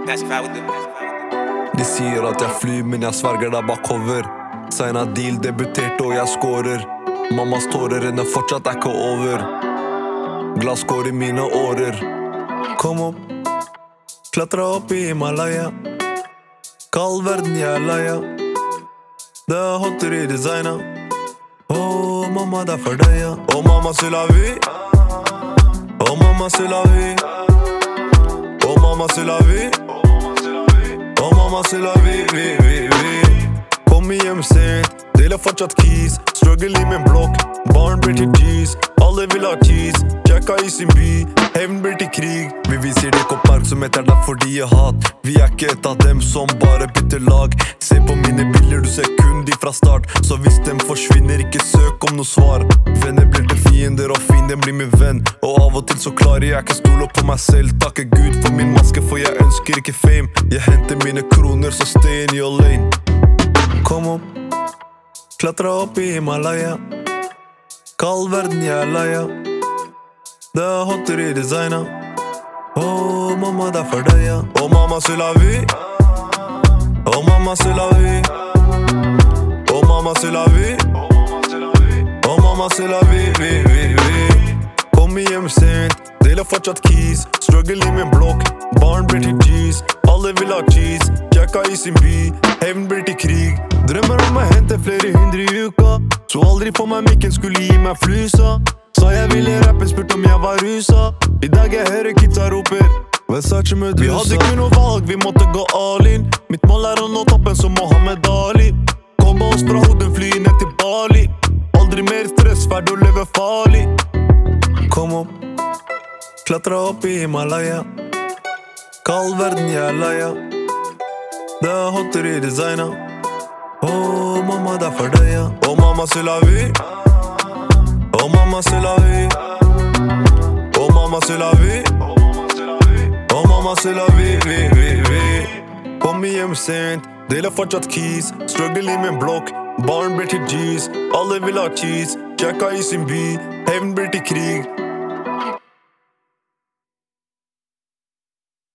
De sier at jeg flyr, men jeg sverger deg bak cover. Signa deal, debuterte og jeg scorer. Mammas tårer renner fortsatt, er ikke over. Glass går i mine årer. Kom opp, klatra opp i Himalaya. Kald verden, jeg er leia. Det er hotter i designa. Åh, mamma, det er for deg, ja. Åh, mamma, c'est la vie. Åh, mamma, c'est la vie. Åh, mamma, c'est la vie. Åh, mamma, c'est la vie, vi. Kom hjem sent, deler fortsatt keys. Struggle i min blokk, barn blir til G's. Alle vil ha cheese, jacka i sin by. Hevn blir til krig. Vi viser ikke oppmerksomhet, er derfor de gir hat. Vi er ikke et av dem som bare bytter lag. Se på mine bilder, du ser kun de fra start. Så hvis dem forsvinner, ikke søk om noe svar. Venner blir til fiender, og fienden blir min venn. Og av og til så klarer jeg ikke stole på meg selv. Takke Gud for min maske, for jeg ønsker ikke fame. Jeg henter mine kroner, så stay in your lane. Kom opp, klatra opp i Himalaya. Kald verden, jeg er leia. Det er hotter i designa. Åh, mamma, det er for deg, ja. Åh, mamma, c'est la vie. Åh, mamma, c'est la vie. Åh, mamma, c'est la vie. Åh, mamma, c'est la vie, vi. Kom hjem sent, deler fortsatt keys. Struggle i min blokk, barn blir til G's. Alle vil ha cheese, jacka i sin by. Hevn blir til krig. Drømmer om å hente flere hundre i uka. Så aldri på meg mikken skulle gi meg flusa. Sa jeg ville rappen, spurt om jeg var rusa. I dag jeg hører kidsa roper Versace med Vi hadde ikke noe valg, vi måtte gå all in. Mitt mål er å nå toppen som Mohammed Ali. Komme oss fra hoden, fly ned til Bali. Aldri mer stress, ferd å leve farlig. Kom opp, klatra opp i Himalaya. Kald verden, jeg er leia. Det er hotter i designa. Åh, mamma, det er for deg, ja. Åh, mamma, c'est la vie. Åh, mamma, c'est la vie. Åh, mamma, c'est la vie. Åh, mamma, c'est la vie, vi. Kom hjem sent, deler fortsatt keys. Struggle i min blokk, barn blir til G's. Alle vil ha cheese, jacka i sin by. Hevn blir til krig.